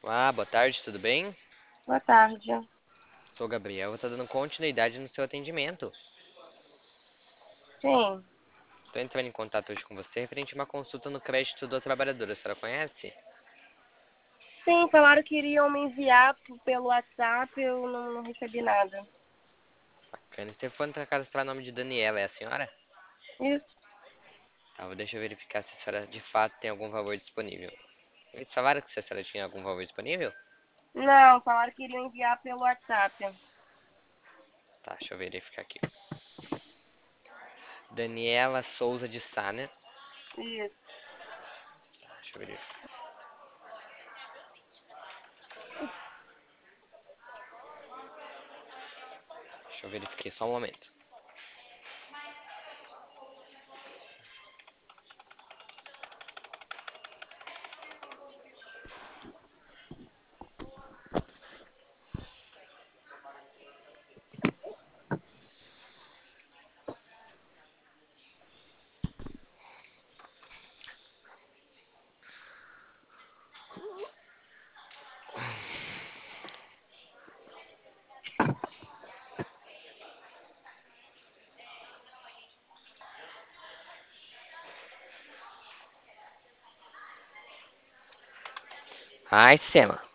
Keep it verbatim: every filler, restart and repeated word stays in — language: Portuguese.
Olá, boa tarde, tudo bem? Boa tarde. Sou o Gabriel, vou estar dando continuidade no seu atendimento. Sim, Estou entrando em contato hoje com você referente a uma consulta no crédito do trabalhador, a senhora conhece? sim, falaram que iriam me enviar p- pelo WhatsApp, eu não, não recebi nada. Bacana. Esse telefone está cadastrado o nome de Daniela, é a senhora? Isso. Tá, vou- deixa eu verificar se a senhora de fato tem algum valor disponível. Eles falaram que se a senhora tinha algum valor disponível? Não, falaram que iriam enviar pelo WhatsApp. Tá, deixa eu verificar aqui. Daniela Souza de Sá, né? Isso. Tá, deixa eu verificar. Deixa eu verificar aqui, só um momento. Ai, Sema.